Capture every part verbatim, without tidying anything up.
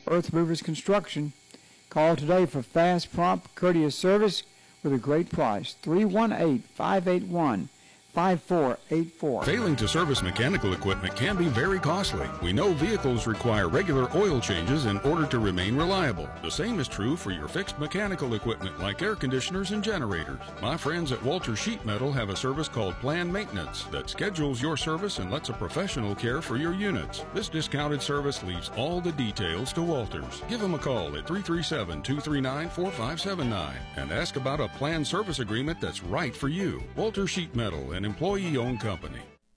Earth Movers Construction. Call today for fast, prompt, courteous service with a great price. three one eight, five eight one, five four eight four. Failing to service mechanical equipment can be very costly. We know vehicles require regular oil changes in order to remain reliable. The same is true for your fixed mechanical equipment like air conditioners and generators. My friends at Walter Sheet Metal have a service called Planned Maintenance that schedules your service and lets a professional care for your units. This discounted service leaves all the details to Walters. Give them a call at three three seven, two three nine, four five seven nine and ask about a planned service agreement that's right for you. Walter Sheet Metal, an employee-owned company.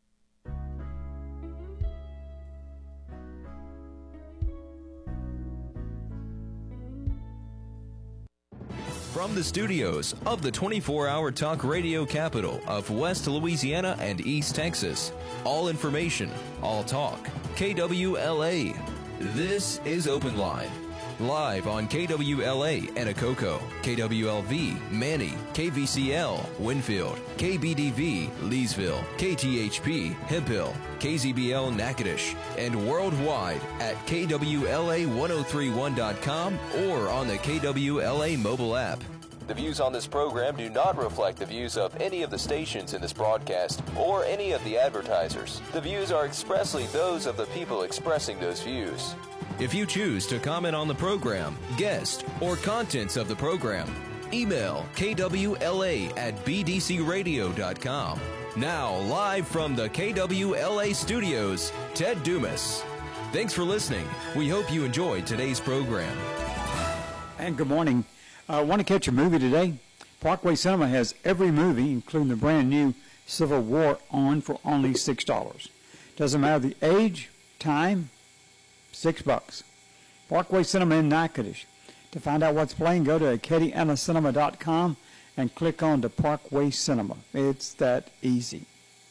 From the studios of the twenty-four hour talk radio capital of West Louisiana and East Texas, all information, all talk, K W L A. This is Open Line. Live on K W L A Anacoco, K W L V Manny, K V C L Winfield, K B D V Leesville, K T H P Hemphill, K Z B L Natchitoches, and worldwide at K W L A ten thirty-one dot com or on the K W L A mobile app. The views on this program do not reflect the views of any of the stations in this broadcast or any of the advertisers. The views are expressly those of the people expressing those views. If you choose to comment on the program, guest, or contents of the program, email K W L A at B D C radio dot com. Now, live from the K W L A studios, Ted Dumas. Thanks for listening. We hope you enjoyed today's program. And good morning. Uh, want to catch a movie today? Parkway Cinema has every movie, including the brand new Civil War, on for only six dollars. Doesn't matter the age, time, six bucks. Parkway Cinema in Natchitoches. To find out what's playing, go to acadiana cinema dot com and click on the Parkway Cinema. It's that easy.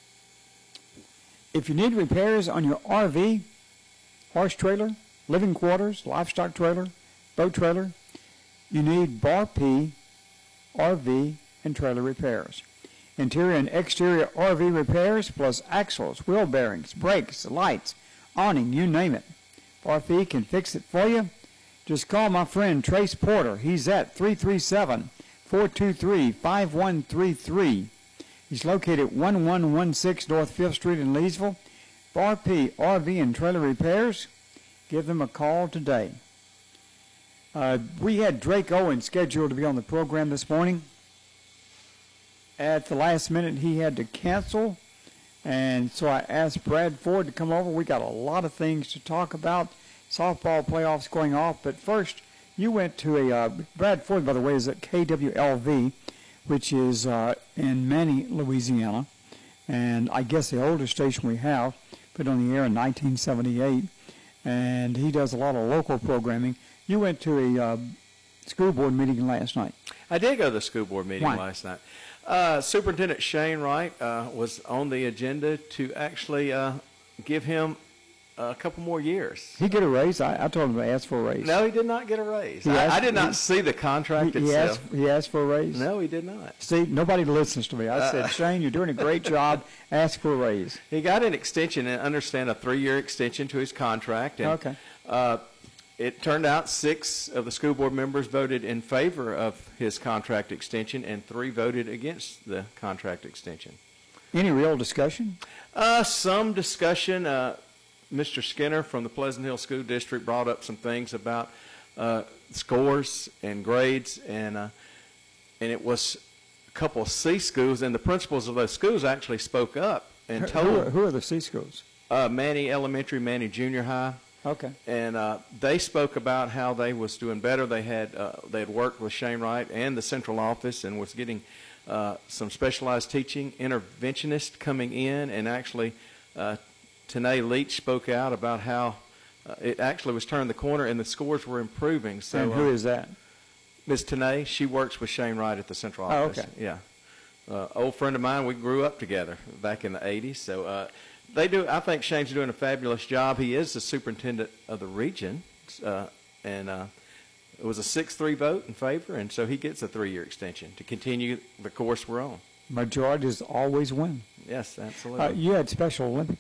If you need repairs on your R V, horse trailer, living quarters, livestock trailer, boat trailer, you need Bar P R V and trailer repairs. Interior and exterior R V repairs plus axles, wheel bearings, brakes, lights, awning, you name it. Bar P can fix it for you. Just call my friend Trace Porter. He's at three three seven, four two three, five one three three. He's located at one one one six North fifth Street in Leesville. Bar P R V and trailer repairs. Give them a call today. Uh, we had Drake Owen scheduled to be on the program this morning. At the last minute, he had to cancel, and so I asked Brad Ford to come over. We got a lot of things to talk about. Softball playoffs going off, but first, you went to a uh, Brad Ford, by the way, is at K W L V, which is uh, in Manny, Louisiana, and I guess the oldest station we have, put on the air in nineteen seventy-eight, and he does a lot of local programming. You went to a uh, school board meeting last night. I did go to the school board meeting Why? last night. Uh, Superintendent Shane Wright uh, was on the agenda to actually uh, give him a couple more years. He get a raise? I, I told him to ask for a raise. No, he did not get a raise. He I, asked- I did not he- see the contract He, he, itself. asked, he asked for a raise? No, he did not. See, nobody listens to me. I said, Uh, Shane, you're doing a great job. Ask for a raise. He got an extension, and understand a three-year extension to his contract. And, Okay. Uh, it turned out six of the school board members voted in favor of his contract extension, and three voted against the contract extension. Any real discussion? Uh, some discussion. Uh, Mister Skinner from the Pleasant Hill School District brought up some things about uh, scores and grades, and uh, and it was a couple of C schools, and the principals of those schools actually spoke up and Who, told who are, who are the C schools? uh, Manny Elementary, Manny Junior High, Okay. and uh, they spoke about how they was doing better. They had uh, they had worked with Shane Wright and the central office, and was getting uh, some specialized teaching interventionist coming in, and actually. Uh, Tanae Leach spoke out about how uh, it actually was turning the corner and the scores were improving. So, And who uh, is that? Miz Tanae, she works with Shane Wright at the central Oh, office. okay. Yeah. Uh, old friend of mine, we grew up together back in the eighties. So uh, they do. I think Shane's doing a fabulous job. He is the superintendent of the region, uh, and uh, it was a six three vote in favor, and so he gets a three-year extension to continue the course we're on. Majorities always win. Yes, absolutely. Uh, you had Special Olympics.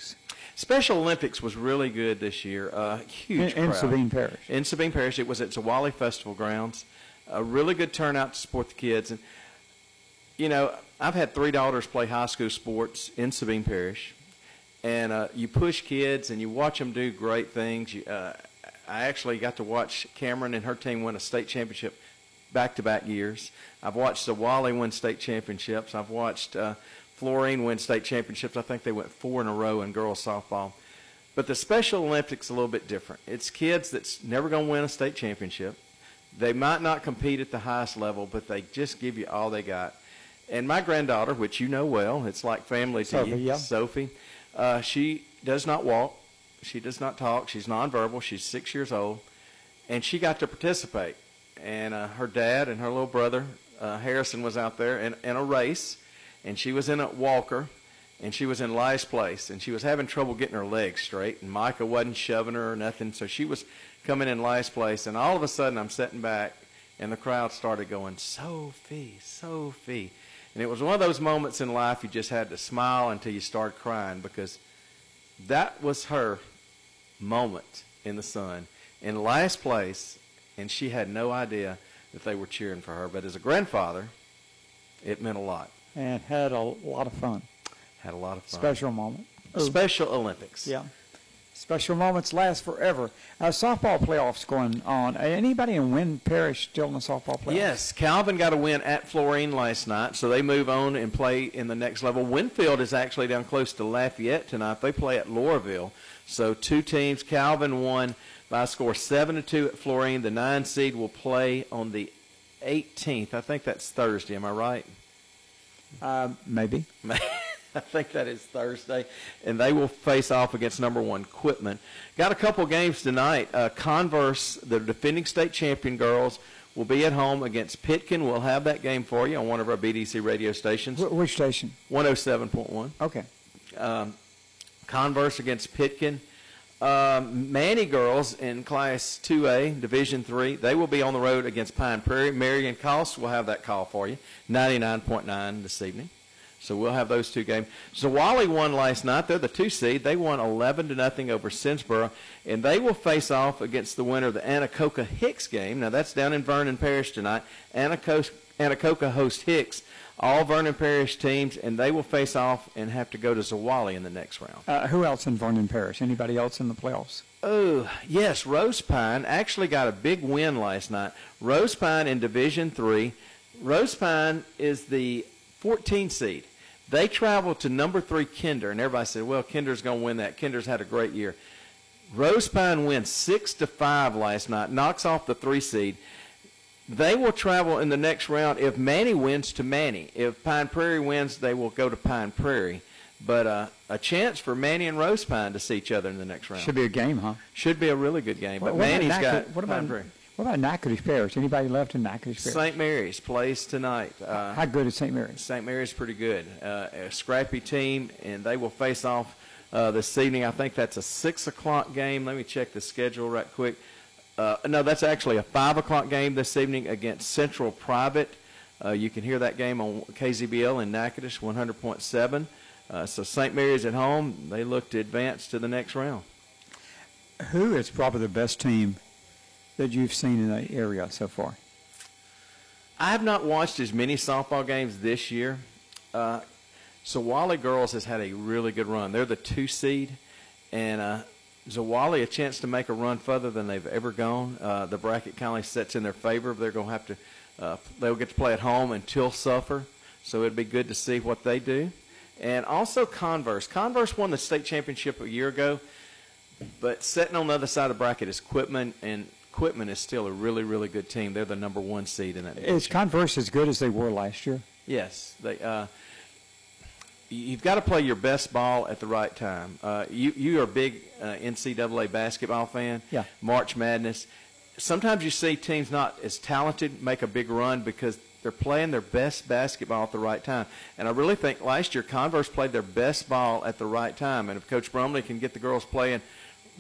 Special Olympics was really good this year. Uh, huge in, in crowd. Sabine Parish. In Sabine Parish. It was at Zawali Festival Grounds. A really good turnout to support the kids. And, you know, I've had three daughters play high school sports in Sabine Parish. And uh, you push kids and you watch them do great things. You, uh, I actually got to watch Cameron and her team win a state championship back-to-back years. I've watched Zawali win state championships. I've watched uh, Florine win state championships. I think they went four in a row in girls softball. But the Special Olympics is a little bit different. It's kids that's never going to win a state championship. They might not compete at the highest level, but they just give you all they got. And my granddaughter, which you know well, it's like family to Sophie, you, yeah. Sophie, uh, she does not walk. She does not talk. She's nonverbal. She's six years old. And she got to participate. And uh, her dad and her little brother, uh, Harrison, was out there in, in a race. And she was in a walker. And she was in last place. And she was having trouble getting her legs straight. And Micah wasn't shoving her or nothing. So she was coming in last place. And all of a sudden, I'm sitting back. And the crowd started going, Sophie, Sophie. And it was one of those moments in life you just had to smile until you started crying, because that was her moment in the sun, in last place, and she had no idea that they were cheering for her. But as a grandfather, it meant a lot. And had a lot of fun. Had a lot of fun. Special moment. Oh, Special Olympics. yeah. Special moments last forever. Uh, softball playoffs going on. Uh, anybody in Wynn Parish still in the softball playoffs? Yes, Calvin got a win at Florine last night, so they move on and play in the next level. Winfield is actually down close to Lafayette tonight. They play at Laurelville. So two teams. Calvin won by a score seven to two at Florine. The nine seed will play on the eighteenth. I think that's Thursday. Am I right? Uh, maybe. I think that is Thursday, and they will face off against number one Quitman. Got a couple games tonight. Uh, Converse, the defending state champion girls, will be at home against Pitkin. We'll have that game for you on one of our B D C radio stations. Wh- which station? one oh seven point one. Okay. Um, Converse against Pitkin. Um, Manny girls in Class two A, Division three, they will be on the road against Pine Prairie. Marion Cost will have that call for you, ninety-nine point nine this evening. So we'll have those two games. Zawali won last night. They're the two seed. They won eleven to nothing over Sinsboro, and they will face off against the winner of the Anacoca Hicks game. Now that's down in Vernon Parish tonight. Anacoca, Anacoca hosts Hicks, all Vernon Parish teams, and they will face off and have to go to Zawali in the next round. Uh, who else in Vernon Parish? Anybody else in the playoffs? Oh, yes, Rose Pine actually got a big win last night. Rose Pine in Division three. Rose Pine is the fourteen seed. They traveled to number three Kinder, and everybody said, well, Kinder's going to win that. Kinder's had a great year. Rose Pine wins six to five last night, knocks off the three seed. They will travel in the next round if Manny wins to Manny. If Pine Prairie wins, they will go to Pine Prairie. But uh, a chance for Manny and Rose Pine to see each other in the next round. Should be a game, huh? Should be a really good game. But What- what about Manny's Natchitoches- got what about, Pine Prairie. What about Natchitoches Parish? Anybody left in Natchitoches Parish? Saint Mary's plays tonight. Uh, How good is Saint Mary's? Saint Mary's pretty good. Uh, a scrappy team, and they will face off uh, this evening. I think that's a six o'clock game. Let me check the schedule right quick. Uh, no, that's actually a five o'clock game this evening against Central Private. Uh, you can hear that game on K Z B L in Natchitoches, one hundred point seven. Uh, so Saint Mary's at home. They look to advance to the next round. Who is probably the best team that you've seen in the area so far? I have not watched as many softball games this year. Uh, Zawali Girls has had a really good run. They're the two seed, and uh, Zawali a chance to make a run further than they've ever gone. Uh, the bracket kind of sets in their favor. They're going to have to, uh, they'll get to play at home until Suffer, so it'd be good to see what they do. And also Converse. Converse won the state championship a year ago, but sitting on the other side of the bracket is Quitman, and Quitman is still a really, really good team. They're the number one seed in that division. Is Converse as good as they were last year? Yes. They, uh, you've got to play your best ball at the right time. Uh, you, you are a big uh, N C double A basketball fan. Yeah. March Madness. Sometimes you see teams not as talented make a big run because they're playing their best basketball at the right time. And I really think last year Converse played their best ball at the right time. And if Coach Brumley can get the girls playing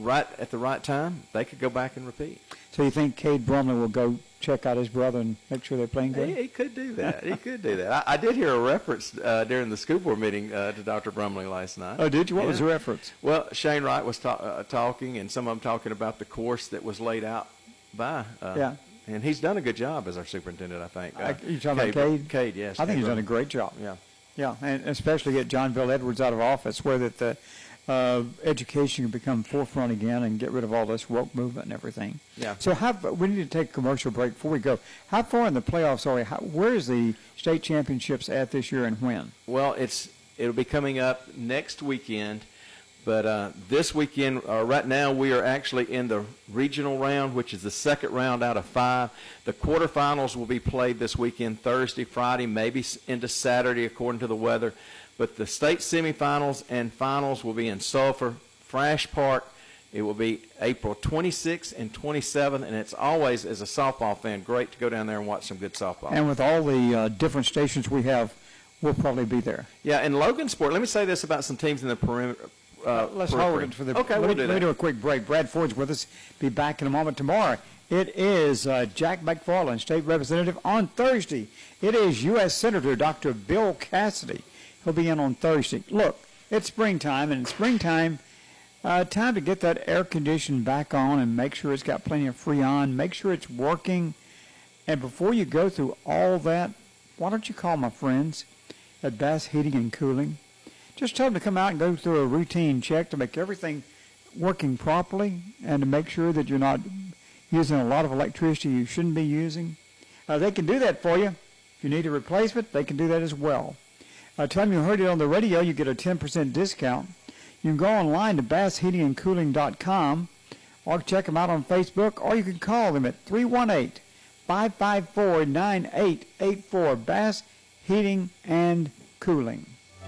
right at the right time, they could go back and repeat. So you think Cade Brumley will go check out his brother and make sure they're playing good? He, he could do that. He could do that. I, I did hear a reference uh, during the school board meeting uh, to Doctor Brumley last night. Oh, did you? What yeah. was the reference? Well, Shane Wright was ta- uh, talking, and some of them talking about the course that was laid out by. Uh, yeah. And he's done a good job as our superintendent, I think. Uh, you talking about Cade? Cade, yes. I think Cade he's done a Brumley. great job. Yeah. Yeah, and especially get John Bell Edwards out of office, where that the uh, education can become forefront again and get rid of all this woke movement and everything. Yeah. So how, we need to take a commercial break before we go. How far in the playoffs are we? How, where is the state championships at this year and when? Well, it's it'll be coming up next weekend. But uh, this weekend, uh, right now, we are actually in the regional round, which is the second round out of five. The quarterfinals will be played this weekend, Thursday, Friday, maybe into Saturday, according to the weather. But the state semifinals and finals will be in Sulphur, Frash Park. It will be April twenty-sixth and twenty-seventh, and it's always, as a softball fan, great to go down there and watch some good softball. And with all the uh, different stations we have, we'll probably be there. Yeah, and Logansport, let me say this about some teams in the perimeter. Uh, Let's periphery. hold it for the. Okay, let we'll me, do let that. me do a quick break. Brad Ford's with us. Be back in a moment. Tomorrow, it is uh, Jack McFarland, State Representative. On Thursday, it is U S Senator Doctor Bill Cassidy. He'll be in on Thursday. Look, it's springtime, and in springtime, uh, time to get that air condition back on and make sure it's got plenty of Freon. Make sure it's working. And before you go through all that, why don't you call my friends at Bass Heating and Cooling? Just tell them to come out and go through a routine check to make everything working properly and to make sure that you're not using a lot of electricity you shouldn't be using. Uh, they can do that for you. If you need a replacement, they can do that as well. Uh, tell them you heard it on the radio. You get a ten percent discount. You can go online to bass heating and cooling dot com or check them out on Facebook, or you can call them at three one eight, five five four, nine eight eight four, Bass Heating and Cooling.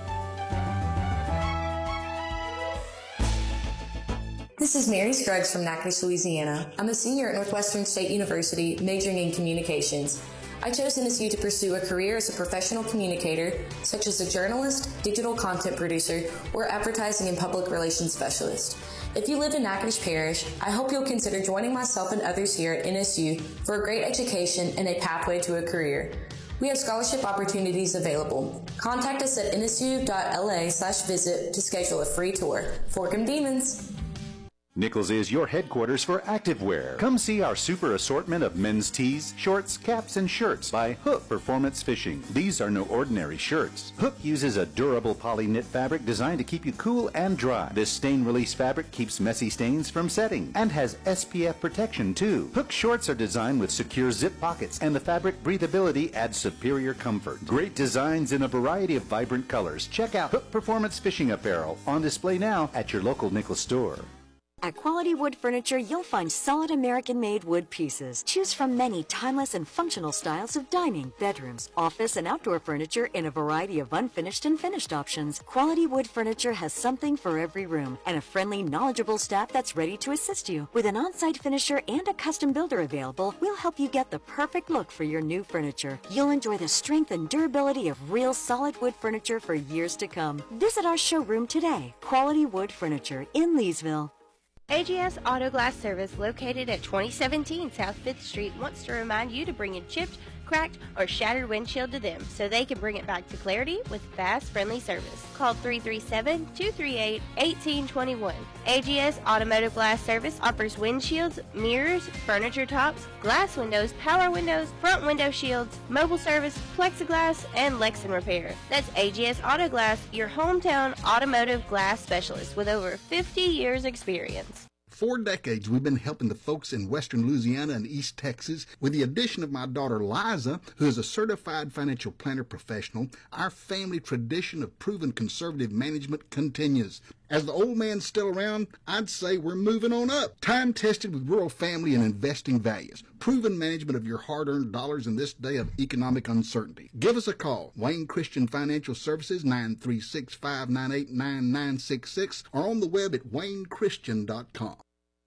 This is Mary Scruggs from Natchitoches, Louisiana. I'm a senior at Northwestern State University, majoring in communications. I chose N S U to pursue a career as a professional communicator, such as a journalist, digital content producer, or advertising and public relations specialist. If you live in Natchitoches Parish, I hope you'll consider joining myself and others here at N S U for a great education and a pathway to a career. We have scholarship opportunities available. Contact us at N S U dot L A slash visit to schedule a free tour. Forkum Demons! Nichols is your headquarters for activewear. Come see our super assortment of men's tees, shorts, caps, and shirts by Hook Performance Fishing. These are no ordinary shirts. Hook uses a durable poly knit fabric designed to keep you cool and dry. This stain release fabric keeps messy stains from setting and has S P F protection too. Hook shorts are designed with secure zip pockets, and the fabric breathability adds superior comfort. Great designs in a variety of vibrant colors. Check out Hook Performance Fishing Apparel on display now at your local Nichols store. At Quality Wood Furniture, you'll find solid American-made wood pieces. Choose from many timeless and functional styles of dining, bedrooms, office, and outdoor furniture in a variety of unfinished and finished options. Quality Wood Furniture has something for every room and a friendly, knowledgeable staff that's ready to assist you. With an on-site finisher and a custom builder available, we'll help you get the perfect look for your new furniture. You'll enjoy the strength and durability of real solid wood furniture for years to come. Visit our showroom today. Quality Wood Furniture in Leesville. A G S Auto Glass Service, located at twenty seventeen South fifth Street, wants to remind you to bring a chipped, cracked, or shattered windshield to them so they can bring it back to clarity with fast, friendly service. Call three three seven, two three eight, one eight two one. A G S Automotive Glass Service offers windshields, mirrors, furniture tops, glass windows, power windows, front window shields, mobile service, plexiglass, and Lexan repair. That's A G S Auto Glass, your hometown automotive glass specialist with over fifty years experience. For decades, we've been helping the folks in western Louisiana and East Texas. With the addition of my daughter Liza, who is a certified financial planner professional, our family tradition of proven conservative management continues. As the old man's still around, I'd say we're moving on up. Time-tested with rural family and investing values. Proven management of your hard-earned dollars in this day of economic uncertainty. Give us a call. Wayne Christian Financial Services, nine three six, five nine eight, nine nine six six, or on the web at wayne christian dot com.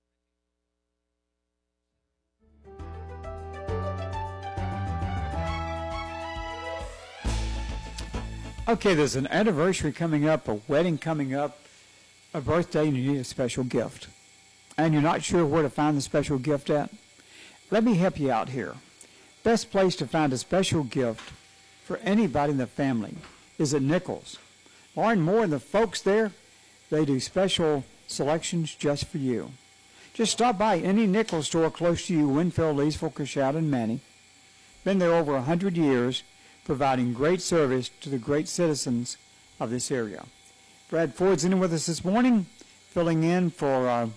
Okay, there's an anniversary coming up, a wedding coming up, a birthday, and you need a special gift. and you're not sure where to find the special gift at? Let me help you out here. Best place to find a special gift for anybody in the family is at Nichols. Lauren Moore and the folks there, they do special selections just for you. Just stop by any Nichols store close to you, Winfield, Leesville, Coshada, and Manny. Been there over one hundred years, providing great service to the great citizens of this area. Brad Ford's in with us this morning, filling in for uh,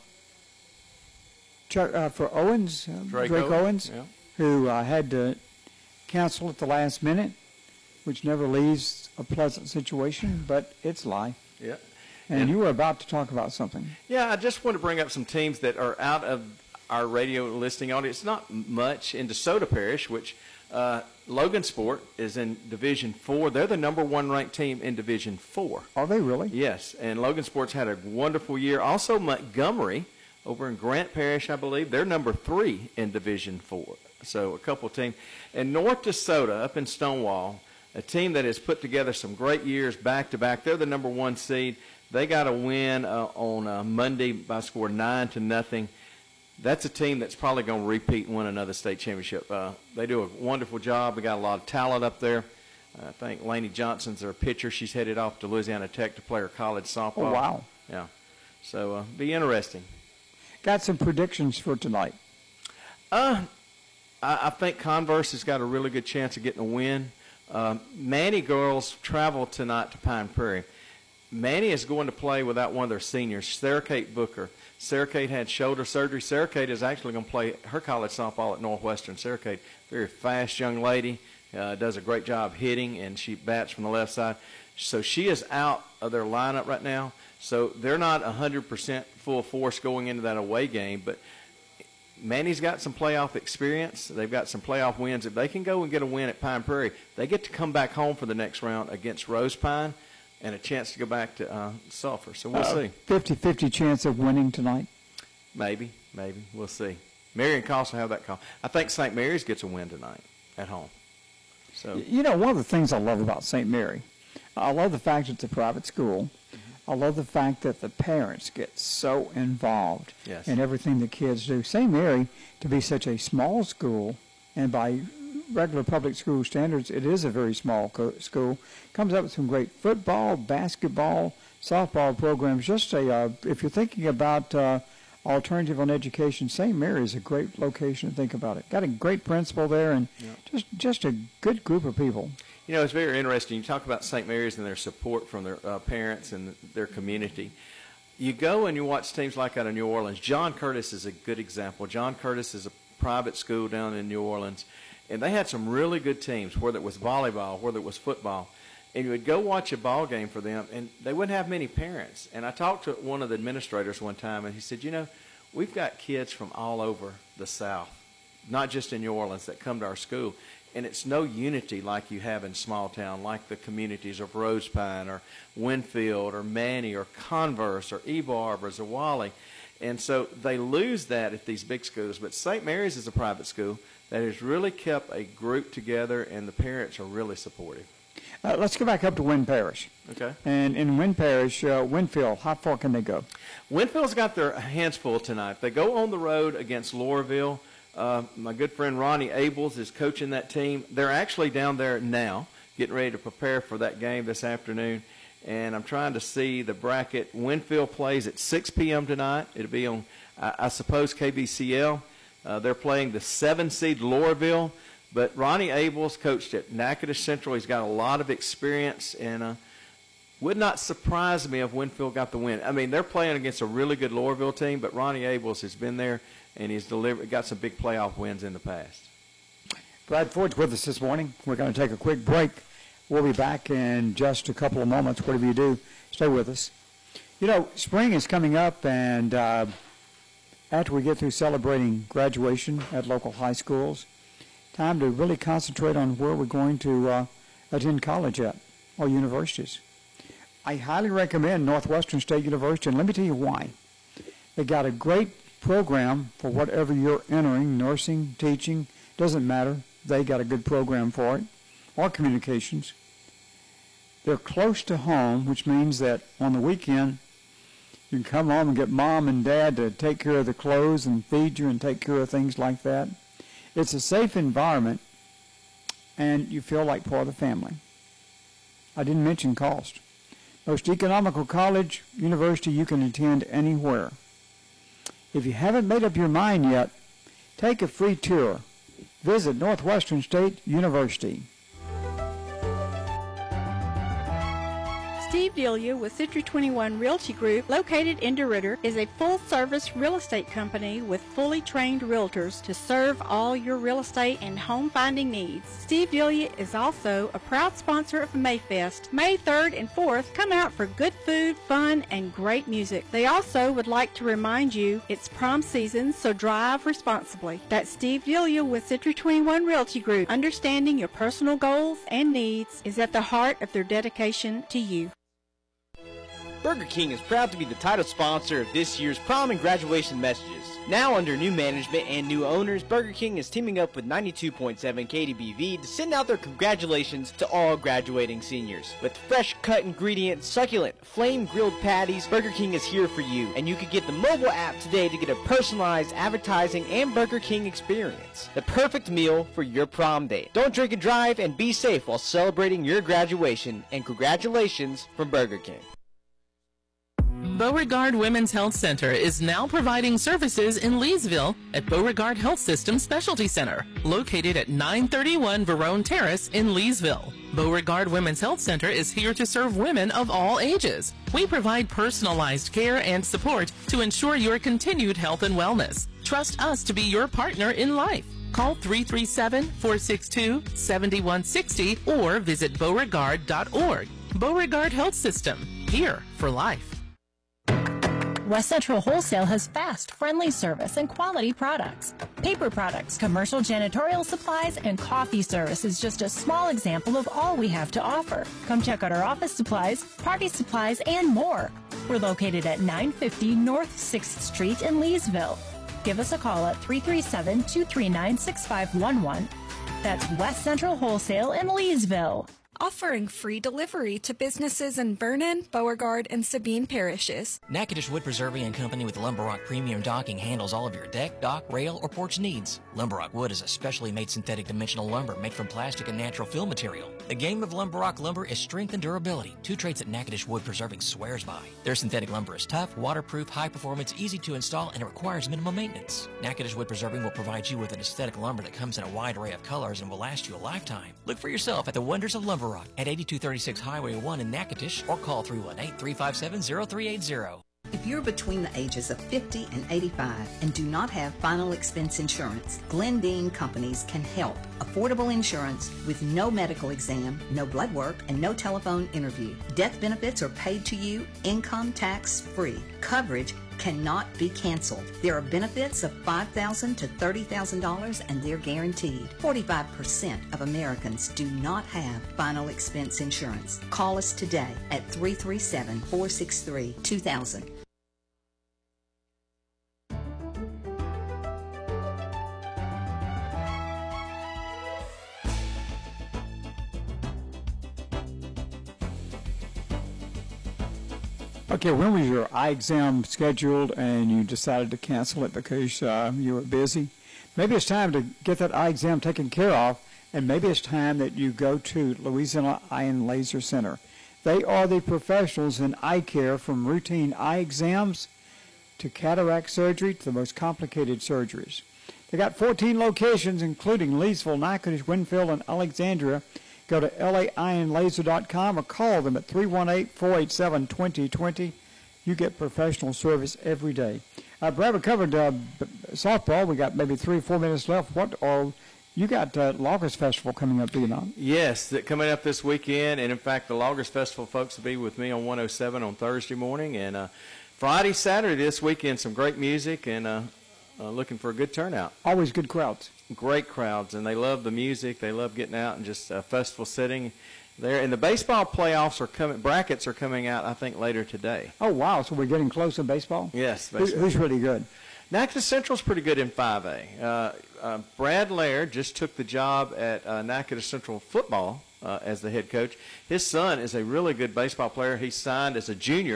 Chuck, uh, for Owens, uh, Drake, Drake Owens, Owens, yeah. who uh, had to cancel at the last minute, which never leaves a pleasant situation, but it's life. Yeah. And you were about to talk about something. Yeah, I just want to bring up some teams that are out of our radio listening audience. Not much in DeSoto Parish, which uh, Logan Sport is in Division Four. They're the number one ranked team in Division Four. Are they really? Yes, and Logan Sport's had a wonderful year. Also, Montgomery over in Grant Parish, I believe, they're number three in Division Four. So a couple of teams. And North DeSoto up in Stonewall, a team that has put together some great years back to back. They're the number one seed. They got a win uh, on uh, Monday by a score nine to nothing. That's a team that's probably going to repeat and win another state championship. Uh, they do a wonderful job. We got a lot of talent up there. Uh, I think Lainey Johnson's their pitcher. She's headed off to Louisiana Tech to play her college softball. Oh, wow. Yeah. So uh, be interesting. Got some predictions for tonight. Uh, I, I think Converse has got a really good chance of getting a win. Uh, Manny girls travel tonight to Pine Prairie. Manny is going to play without one of their seniors, Sarah Kate Booker. Sarah Kate had shoulder surgery. Sarah Kate is actually going to play her college softball at Northwestern. Sarah Kate, very fast young lady, uh, does a great job hitting, and she bats from the left side. So she is out of their lineup right now. So they're not one hundred percent full force going into that away game, but Manny's got some playoff experience. They've got some playoff wins. If they can go and get a win at Pine Prairie, they get to come back home for the next round against Rose Pine and a chance to go back to uh, Sulphur. So we'll uh, see. fifty-fifty chance of winning tonight? Maybe, maybe. We'll see. Marion Cost will have that call. I think Saint Mary's gets a win tonight at home. So You know, one of the things I love about Saint Mary, I love the fact it's a private school. I love the fact that the parents get so involved Yes. in everything the kids do. Saint Mary, to be such a small school, and by regular public school standards, it is a very small co- school, comes up with some great football, basketball, softball programs. Just a, uh, if you're thinking about uh, alternative on education, Saint Mary is a great location to think about it. Got a great principal there, and Yeah. just just a good group of people. You know, it's very interesting. You talk about Saint Mary's and their support from their uh, parents and their community. You go and you watch teams like out of New Orleans. John Curtis is a good example. John Curtis is a private school down in New Orleans, and they had some really good teams, whether it was volleyball, whether it was football. And you would go watch a ball game for them, and they wouldn't have many parents. And I talked to one of the administrators one time, and he said, you know, we've got kids from all over the South, not just in New Orleans, that come to our school. And it's no unity like you have in small town, like the communities of Rose Pine or Winfield or Manny or Converse or Ebarb or Zawali. And so they lose that at these big schools. But Saint Mary's is a private school that has really kept a group together, and the parents are really supportive. Uh, let's go back up to Wynn Parish. Okay. And in Wynn Parish, uh, Winfield, how far can they go? Winfield's got their hands full tonight. They go on the road against Loreauville. Uh, my good friend Ronnie Abels is coaching that team. They're actually down there now, getting ready to prepare for that game this afternoon. And I'm trying to see the bracket. Winfield plays at six p.m. tonight. It'll be on, I, I suppose, K B C L. Uh, they're playing the seven-seed Loreauville. But Ronnie Abels coached at Natchitoches Central. He's got a lot of experience, and uh, would not surprise me if Winfield got the win. I mean, they're playing against a really good Loreauville team, but Ronnie Abels has been there, and he's delivered, got some big playoff wins in the past. Brad Ford's with us this morning. We're going to take a quick break. We'll be back in just a couple of moments. Whatever you do, stay with us. You know, spring is coming up, and uh, after we get through celebrating graduation at local high schools, time to really concentrate on where we're going to uh, attend college at, or universities. I highly recommend Northwestern State University, and let me tell you why. They got a great program for whatever you're entering, nursing, teaching, doesn't matter. They got a good program for it, or communications. They're close to home, which means that on the weekend, You can come home and get mom and dad to take care of the clothes and feed you and take care of things like that. It's a safe environment, and you feel like part of the family. I didn't mention cost. Most economical college, university you can attend anywhere. If you haven't made up your mind yet, take a free tour. Visit Northwestern State University. Steve Delia with Citrus twenty-one Realty Group, located in DeRidder, is a full-service real estate company with fully trained realtors to serve all your real estate and home finding needs. Steve Delia is also a proud sponsor of Mayfest. May third and fourth, come out for good food, fun, and great music. They also would like to remind you it's prom season, so drive responsibly. That's Steve Delia with Citrus twenty-one Realty Group. Understanding your personal goals and needs is at the heart of their dedication to you. Burger King is proud to be the title sponsor of this year's prom and graduation messages. Now under new management and new owners, Burger King is teaming up with ninety-two point seven K D B V to send out their congratulations to all graduating seniors. With fresh cut ingredients, succulent, flame-grilled patties, Burger King is here for you. And you can get the mobile app today to get a personalized advertising and Burger King experience. The perfect meal for your prom date. Don't drink and drive, and be safe while celebrating your graduation. And congratulations from Burger King. Beauregard Women's Health Center is now providing services in Leesville at Beauregard Health System Specialty Center, located at nine thirty-one Verone Terrace in Leesville. Beauregard Women's Health Center is here to serve women of all ages. We provide personalized care and support to ensure your continued health and wellness. Trust us to be your partner in life. Call three three seven, four six two, seven one six zero or visit beauregard dot org. Beauregard Health System, here for life. West Central Wholesale has fast, friendly service and quality products. Paper products, commercial janitorial supplies, and coffee service is just a small example of all we have to offer. Come check out our office supplies, party supplies, and more. We're located at nine fifty North sixth Street in Leesville. Give us a call at three three seven, two three nine, six five one one. That's West Central Wholesale in Leesville. Offering free delivery to businesses in Vernon, Beauregard, and Sabine parishes. Natchitoches Wood Preserving and Company with Lumber Rock Premium Docking handles all of your deck, dock, rail, or porch needs. Lumber Rock Wood is a specially made synthetic dimensional lumber made from plastic and natural fill material. The game of Lumber Rock lumber is strength and durability, two traits that Natchitoches Wood Preserving swears by. Their synthetic lumber is tough, waterproof, high performance, easy to install, and it requires minimal maintenance. Natchitoches Wood Preserving will provide you with an aesthetic lumber that comes in a wide array of colors and will last you a lifetime. Look for yourself at the wonders of Lumber Rock at eighty-two thirty-six Highway one in Natchitoches or call three one eight, three five seven, zero three eight zero. If you're between the ages of fifty and eighty-five and do not have final expense insurance, Glendine Companies can help. Affordable insurance with no medical exam, no blood work, and no telephone interview. Death benefits are paid to you, income tax free. Coverage cannot be canceled. There are benefits of five thousand dollars to thirty thousand dollars and they're guaranteed. forty-five percent of Americans do not have final expense insurance. Call us today at three three seven, four six three, two thousand. Okay, when was your eye exam scheduled and you decided to cancel it because uh, you were busy? Maybe it's time to get that eye exam taken care of, and maybe it's time that you go to Louisiana Eye and Laser Center. They are the professionals in eye care, from routine eye exams to cataract surgery to the most complicated surgeries. They got fourteen locations, including Leesville, Natchitoches, Winfield, and Alexandria. Go to L A eye and laser dot com or call them at three one eight, four eight seven, two zero two zero. You get professional service every day. Uh, Brad, we covered uh, softball. We got maybe three or four minutes left. What are you got? Uh, Loggers Festival coming up, do you not? Yes, that coming up this weekend. And in fact, the Loggers Festival folks will be with me on one oh seven on Thursday morning, and uh, Friday, Saturday this weekend. Some great music, and uh, uh, looking for a good turnout. Always good crowds. Great crowds, and they love the music. They love getting out and just a festival sitting there. And the baseball playoffs are coming. Brackets are coming out, I think, later today. Oh wow! So we're getting close in baseball. Yes. Who, who's really good? Natchitoches Central's pretty good in five A. Uh, uh, Brad Laird just took the job at uh, Natchitoches Central football uh, as the head coach. His son is a really good baseball player. He signed as a junior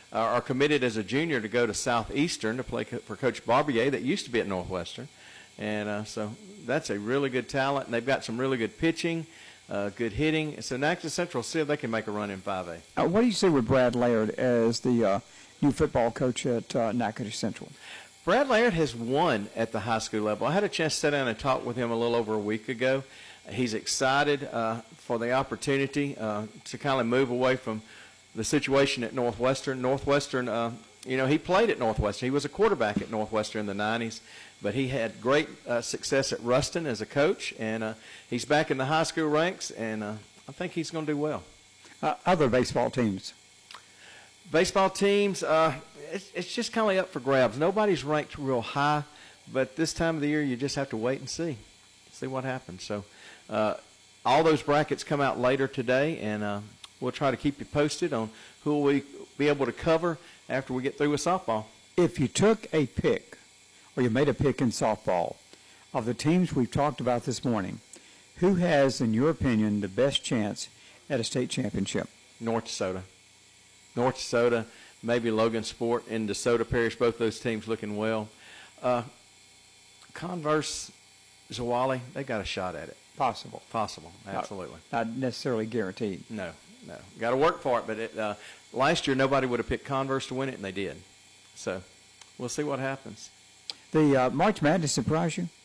uh, are committed as a junior to go to Southeastern to play co- for Coach Barbier that used to be at Northwestern. And uh, so that's a really good talent, and they've got some really good pitching, uh, good hitting. So Natchitoches Central, see if they can make a run in five A. Uh, what do you see with Brad Laird as the uh, new football coach at uh, Natchitoches Central? Brad Laird has won at the high school level. I had a chance to sit down and talk with him a little over a week ago. He's excited uh, for the opportunity uh, to kind of move away from the situation at Northwestern. Northwestern, uh, you know, he played at Northwestern. He was a quarterback at Northwestern in the nineties, but he had great uh, success at Ruston as a coach, and uh, he's back in the high school ranks, and uh, I think he's going to do well. Uh, other baseball teams? Baseball teams, uh, it's, it's just kind of up for grabs. Nobody's ranked real high, but this time of the year you just have to wait and see, see what happens. So uh, all those brackets come out later today, and uh, we'll try to keep you posted on who we be able to cover after we get through with softball. If you took a pick, or you made a pick in softball, of the teams we've talked about this morning, who has, in your opinion, the best chance at a state championship? North DeSoto. North DeSoto, maybe Logan Sport and DeSoto Parish, both those teams looking well. Uh, Converse, Zawali, they got a shot at it. Possible. Possible, absolutely. Not, not necessarily guaranteed. No, no. Got to work for it, but it, uh, last year nobody would have picked Converse to win it, and they did. So we'll see what happens. The uh, March Madness surprise you?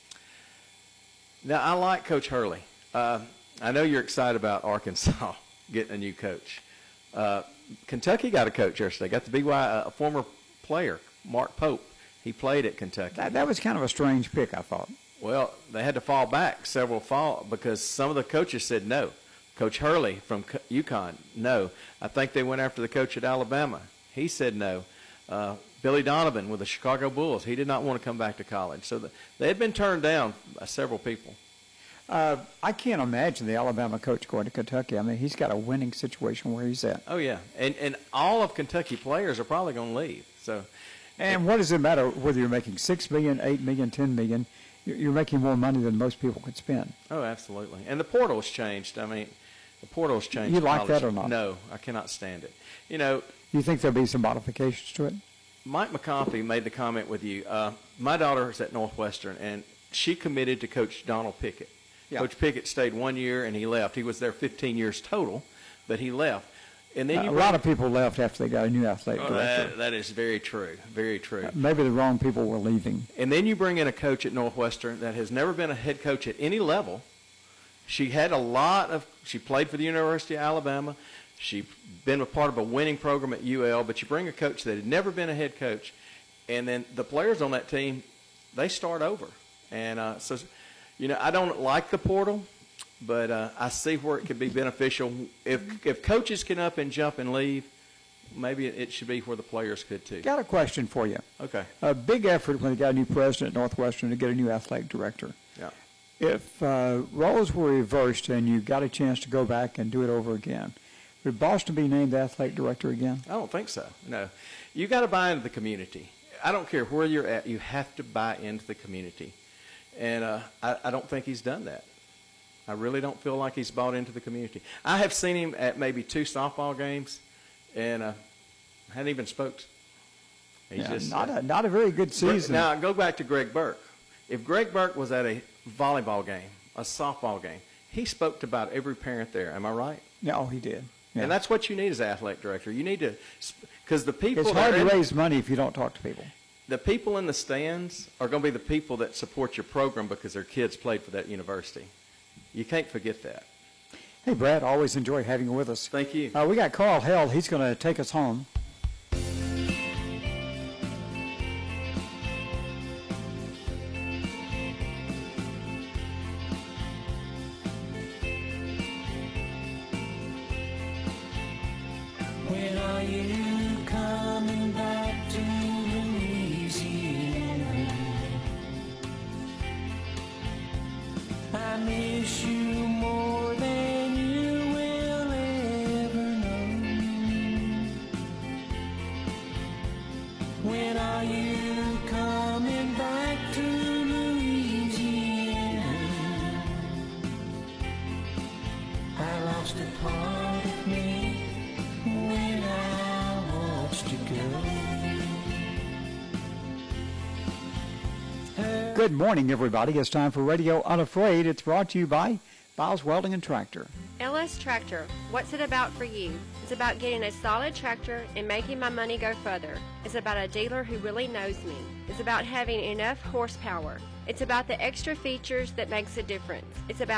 Now, I like Coach Hurley. Uh, I know you're excited about Arkansas getting a new coach. Uh, Kentucky got a coach yesterday. Got the B Y, uh, a former player, Mark Pope. He played at Kentucky. That, that was kind of a strange pick, I thought. Well, they had to fall back several fall because some of the coaches said no. Coach Hurley from UConn, no. I think they went after the coach at Alabama. He said no. Uh, Billy Donovan with the Chicago Bulls, he did not want to come back to college. So the, they had been turned down by several people. Uh, I can't imagine the Alabama coach going to Kentucky. I mean, he's got a winning situation where he's at. Oh, yeah. And and all of Kentucky players are probably going to leave. So, And what does it matter whether you're making six million dollars, eight million dollars, ten million dollars? You're making more money than most people could spend. Oh, absolutely. And the portal's changed. I mean, the portal's changed. You like college. that or not? No, I cannot stand it. You know. You think there'll be some modifications to it? Mike McConkey made the comment with you. Uh, my daughter is at Northwestern, and she committed to Coach Donald Pickett. Yeah. Coach Pickett stayed one year, and he left. He was there fifteen years total, but he left. And then uh, you a bring, lot of people left after they got a new athletic oh, director. That, that is very true, very true. Uh, maybe the wrong people were leaving. And then you bring in a coach at Northwestern that has never been a head coach at any level. She had a lot of – she played for the University of Alabama. She's been a part of a winning program at U L, but you bring a coach that had never been a head coach, and then the players on that team, they start over. And uh, so, you know, I don't like the portal, but uh, I see where it could be beneficial. If if coaches can up and jump and leave, maybe it, it should be where the players could too. Got a question for you. Okay. A big effort when they got a new president at Northwestern to get a new athletic director. Yeah. If uh, roles were reversed and you got a chance to go back and do it over again, would Boston be named the athletic director again? I don't think so. No. You got to buy into the community. I don't care where you're at. You have to buy into the community. And uh, I, I don't think he's done that. I really don't feel like he's bought into the community. I have seen him at maybe two softball games, and uh, hadn't even spoke. He's yeah, just, not, uh, a, not a very good season. Now, go back to Greg Burke. If Greg Burke was at a volleyball game, a softball game, he spoke to about every parent there. Am I right? No, he did. Yeah. And that's what you need as an athletic director. You need to, because the people. It's hard to in, raise money if you don't talk to people. The people in the stands are going to be the people that support your program because their kids played for that university. You can't forget that. Hey, Brad, always enjoy having you with us. Thank you. Uh, we got Carl Held. He's going to take us home. When are you coming back to Louisiana? I miss you more than you will ever know. When are you coming back to Louisiana? I lost a part of me when I watched you go. Good morning, everybody. It's time for Radio Unafraid. It's brought to you by Biles Welding and Tractor. L S Tractor, what's it about for you? It's about getting a solid tractor and making my money go further. It's about a dealer who really knows me. It's about having enough horsepower. It's about the extra features that makes a difference. It's about